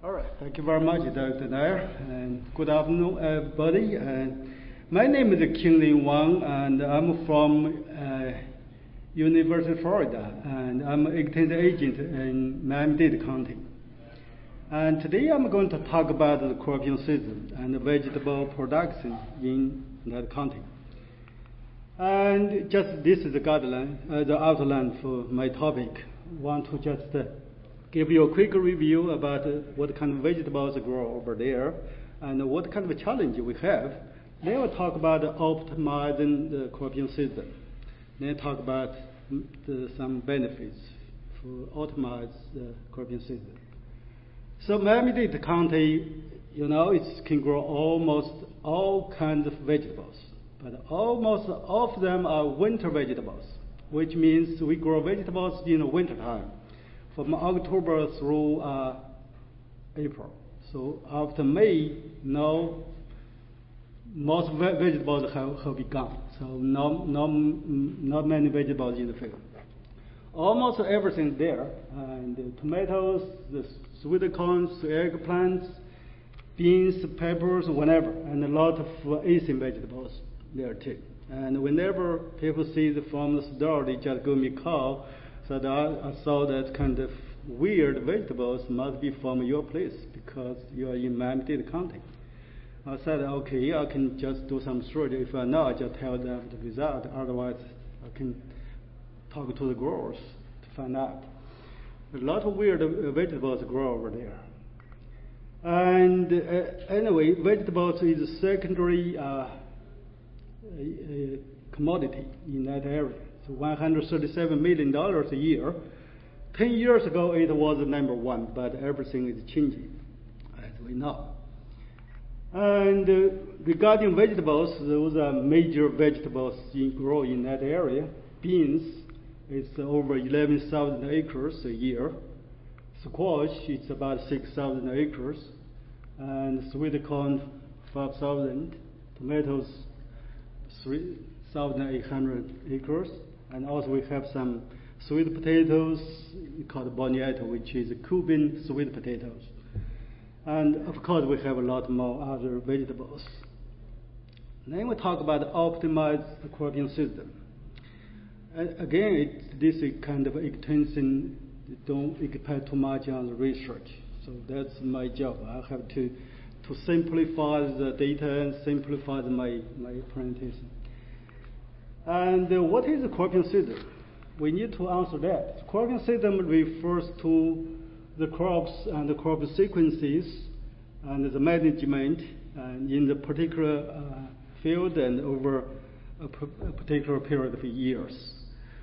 All right, thank you very much, Dr. Nair, and good afternoon, everybody. My name is Kinglin Wang, and I'm from University of Florida, and I'm an extension agent in Miami-Dade County. And today I'm going to talk about the cropping season and the vegetable production in that county. And just this is the guideline, the outline for my topic. I want to just give you a quick review about what kind of vegetables grow over there and what kind of challenge we have. Then we'll talk about optimizing the cropping season. Then talk about some benefits for optimize the cropping season. So Miami-Dade County, it can grow almost all kinds of vegetables, but almost all of them are winter vegetables, which means we grow vegetables in the winter time, from October through April. So after May, now most vegetables have been gone. So not many vegetables in the field. Almost everything there, and the tomatoes, the sweet corns, eggplants, beans, peppers, whatever, and a lot of Asian vegetables there too. And whenever people see the from the store, they just give me a call. So I saw that kind of weird vegetables must be from your place because you are in Miami-Dade County. I said, okay, I can just do some search. If I know, I just tell them the result. Otherwise, I can talk to the growers to find out. A lot of weird vegetables grow over there. And anyway, vegetables is a secondary commodity in that area. So $137 million a year. 10 years ago, it was the number one, but everything is changing, as we know. And regarding vegetables, those are major vegetables grow in that area. Beans, it's over 11,000 acres a year. Squash, it's about 6,000 acres. And sweet corn, 5,000. Tomatoes, 3,800 acres. And also we have some sweet potatoes called boniato, which is Cuban sweet potatoes. And of course we have a lot more other vegetables. Then we talk about optimize the cropping system. And again, this is kind of extension, don't expect too much on the research. So that's my job. I have to simplify the data and simplify my presentation. And what is the cropping system? We need to answer that. The cropping system refers to the crops and the crop sequences and the management in the particular field and over a particular period of years.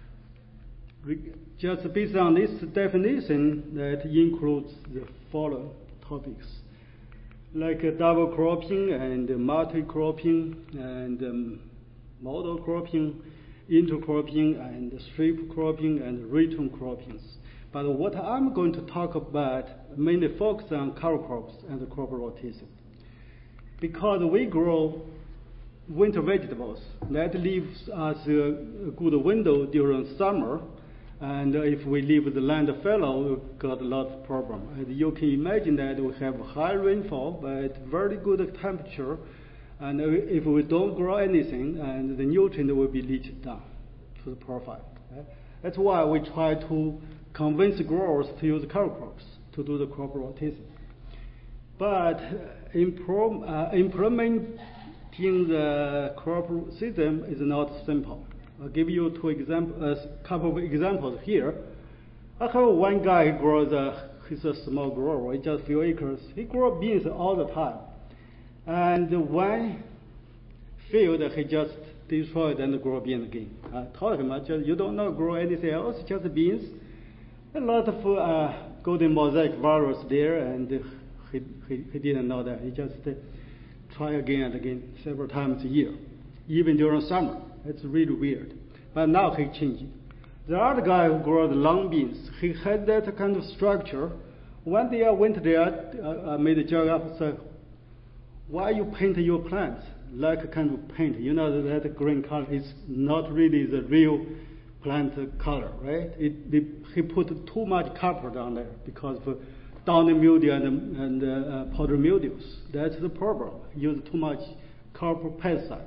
Just based on this definition, that includes the following topics, like double cropping and multi-cropping and model cropping, intercropping, and strip cropping, and return croppings. But what I'm going to talk about mainly focus on cover crops and crop rotation. Because we grow winter vegetables, that leaves us a good window during summer. And if we leave the land fallow, we've got a lot of problem. And you can imagine that we have high rainfall, but very good temperature. And if we don't grow anything, and the nutrient will be leached down to the profile. Okay? That's why we try to convince growers to use cover crops to do the crop rotation. But implementing the crop system is not simple. I'll give you a couple of examples here. I have one guy who grows, he's a small grower, just a few acres. He grows beans all the time. And one field he just destroyed and grow beans again. I told him, you don't know grow anything else, just beans. A lot of golden mosaic virus there, and he didn't know that. He just try again and again, several times a year, even during summer. It's really weird. But now he changing. The other guy who grows long beans, he had that kind of structure. One day I went there, I made a joke up, said, why you paint your plants like a kind of paint? You know that green color is not really the real plant color, right? He put too much copper down there because downy mildew and powdery mildews. That's the problem. Use too much copper pesticide.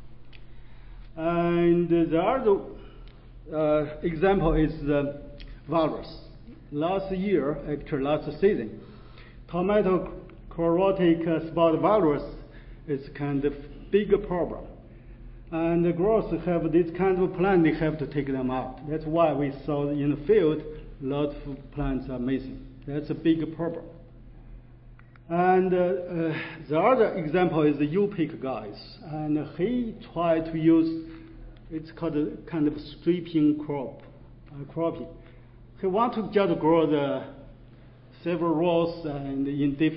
And the other example is the virus. Last season, tomato chlorotic spot virus is kind of big problem. And the growers have this kind of plant, they have to take them out. That's why we saw in the field, lots of plants are missing. That's a big problem. And the other example is the U-pick guys. And he tried to use, it's called a kind of stripping cropping. He want to just grow the several rows and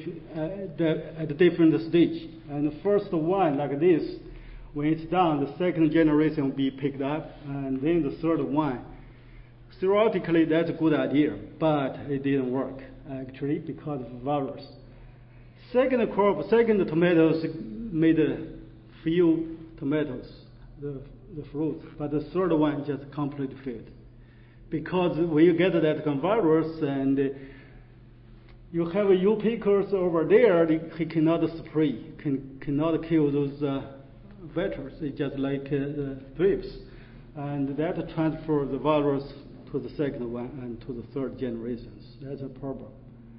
at a different stage. And the first one, like this, when it's done, the second generation will be picked up, and then the third one. Theoretically, that's a good idea, but it didn't work, actually, because of virus. Second tomatoes made a few tomatoes, the fruit, but the third one just completely failed. Because when you get that virus and you have U-pickers over there, he cannot spray, cannot kill those vectors. It's just like the thrips. And that transfers the virus to the second one and to the third generations. That's a problem.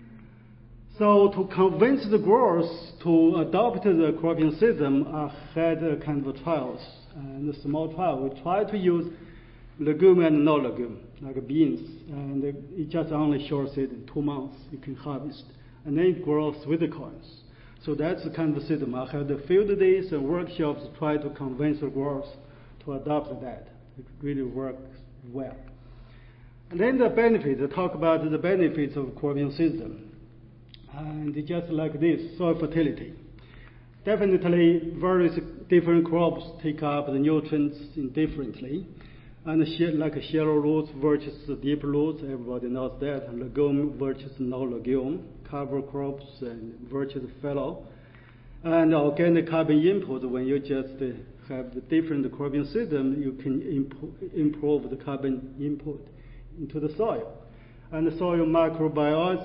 So to convince the growers to adopt the cropping system, I had a kind of trials. And a small trial, we tried to use legume and non-legume, like beans. And it just only short season, 2 months, you can harvest. And then it grows sweet corns. So that's the kind of system. I had the field days and workshops to try to convince the growers to adopt that. It really works well. And then the benefits, I talk about the benefits of cropping system. And just like this, soil fertility. Definitely various different crops take up the nutrients indifferently. And like shallow roots versus deep roots, everybody knows that. And legume versus no-legume, cover crops and versus fallow. And organic carbon input, when you just have the different cropping system, you can improve the carbon input into the soil. And the soil microbial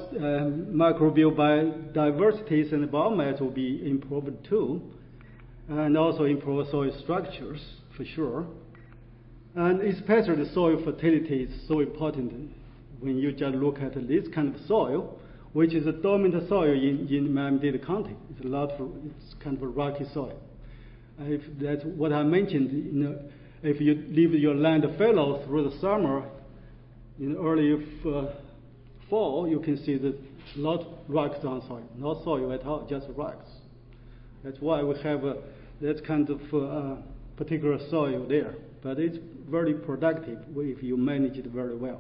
biodiversities and biomass will be improved too. And also improve soil structures, for sure. And especially the soil fertility is so important when you just look at this kind of soil, which is a dominant soil in Miami-Dade County. It's kind of a rocky soil. If that's what I mentioned, if you leave your land fallow through the summer, in early fall, you can see that a lot of rocks on soil, not soil at all, just rocks. That's why we have that kind of particular soil there. But it's very productive if you manage it very well.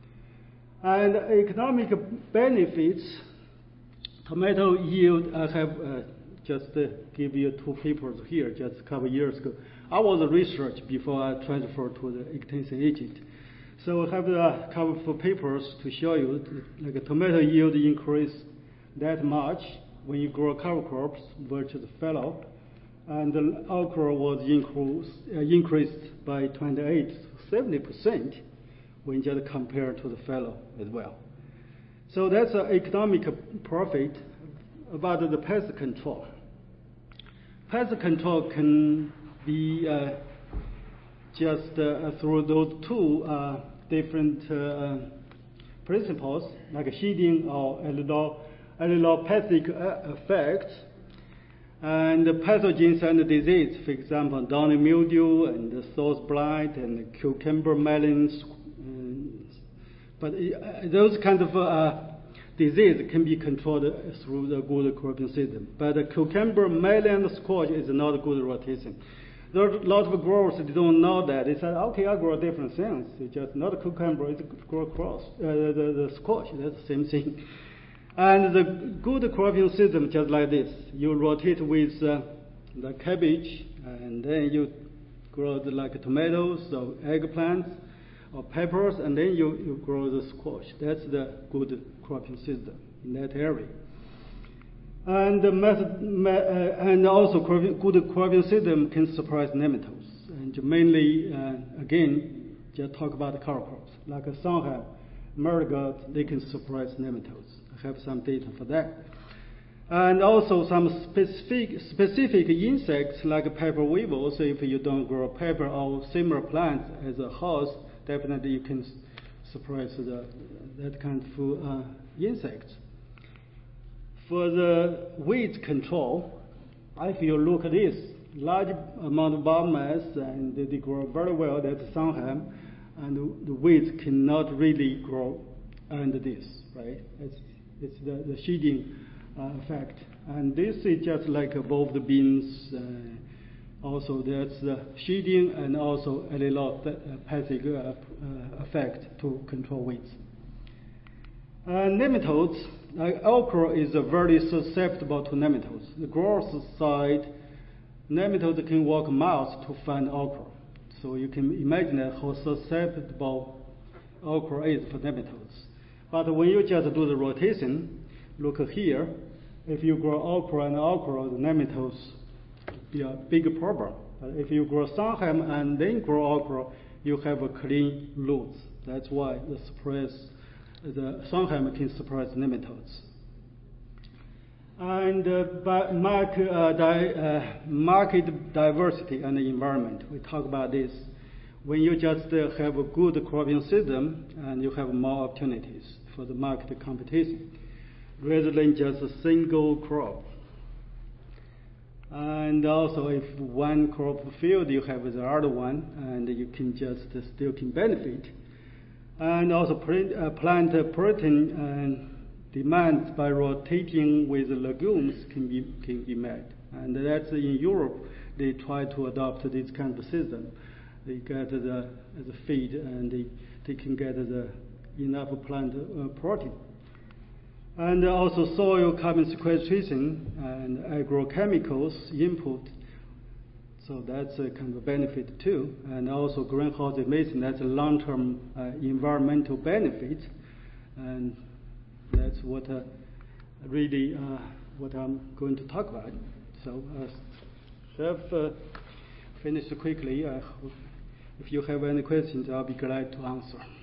And economic benefits, tomato yield, I have just give you 2 papers here, just a couple of years ago. I was a researcher before I transferred to the extension agent. So I have a couple of papers to show you, like a tomato yield increase that much when you grow cover crops versus fallow. And the okra was increased by 28 to 70% when just compared to the fallow as well. So that's an economic profit. About the pest control. Pest control can be just through those 2 different principles, like shedding or allelopathic effects. And the pathogens and the disease, for example, downy mildew and the salt blight and cucumber melons. But those kind of disease can be controlled through the good cropping system. But the cucumber melon squash is not a good rotation. There are a lot of growers that don't know that. They say, okay, I grow different things. It's just not a cucumber, it's a grow cross. The squash, that's the same thing. And the good cropping system, just like this, you rotate with the cabbage, and then you grow like tomatoes or eggplants or peppers, and then you grow the squash. That's the good cropping system in that area. And and also good cropping system can suppress nematodes. And mainly, again, just talk about the cover crops like a Sondheim, marigold, they can suppress nematodes. I have some data for that. And also some specific insects like pepper weevils. So if you don't grow pepper or similar plants as a host, definitely you can suppress that kind of insects. For the weed control, if you look at this, large amount of biomass and they grow very well, that's Sunham, and the weeds cannot really grow under this, right? It's the shading effect. And this is just like above the beans. Also, there's the shading and also allelopathic effect to control weeds. Nematodes, okra is very susceptible to nematodes. The growth side, nematodes can walk miles to find okra. So you can imagine how susceptible okra is for nematodes. But when you just do the rotation, look here, if you grow okra and okra, the nematodes be a big problem. If you grow Sunham and then grow okra, you have a clean roots. That's why the Sunham can suppress nematodes. And by market diversity and the environment, we talk about this. When you just have a good cropping system, and you have more opportunities for the market competition, rather than just a single crop. And also, if one crop failed, you have the other one, and you can just still can benefit. And also, plant protein demands by rotating with legumes can be met. And that's in Europe, they try to adopt this kind of system. They get the feed, and they can get enough plant protein. And also soil carbon sequestration and agrochemicals input. So that's a kind of benefit too. And also greenhouse emission, that's a long-term environmental benefit. And that's what what I'm going to talk about. So Chef finished quickly. If you have any questions, I'll be glad to answer.